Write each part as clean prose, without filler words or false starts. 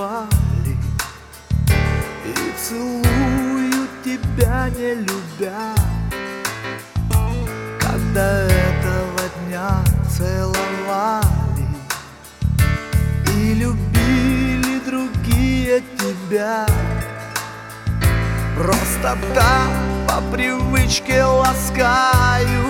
бывали, и целую тебя не любя. Когда этого дня целовали и любили другие тебя, просто так по привычке ласкаю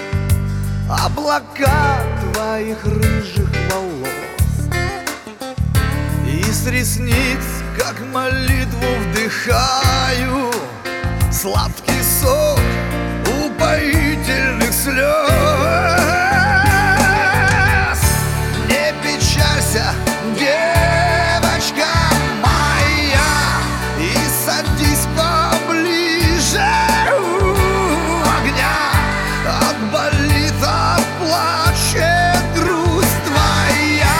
облака твоих рыжих волос, и с ресниц, как молитву, вдыхаю сладкий сок упоительных слез. Не печалься, девочка моя, и садись поближе у огня. Отболит, отплачет грусть твоя,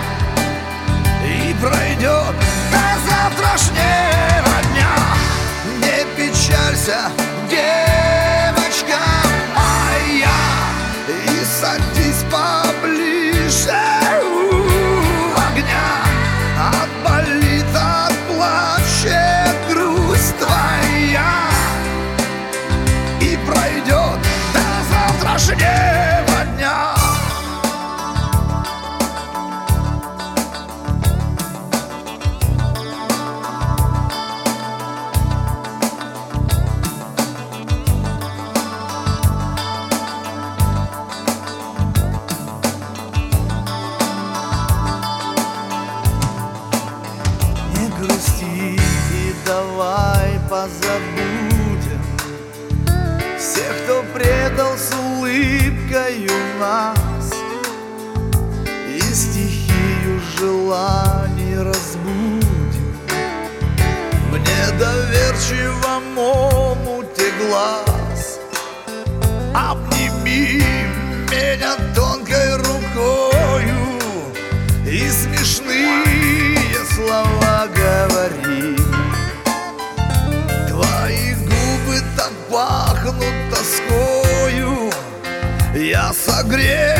и пройдет до завтрашнего дня. Не печалься, девочка моя, и садись поближе у огня. Отболит, отплачет грусть твоя, и пройдет до завтрашнего дня. Не грусти и давай позабудем всех, кто предал с улыбкою нас, и стихию желаний разбудим в недоверчивом омуте глаз. Обними меня тонкой рукою и смешные слова говори. Твои губы так пахнут тоскою, я согрею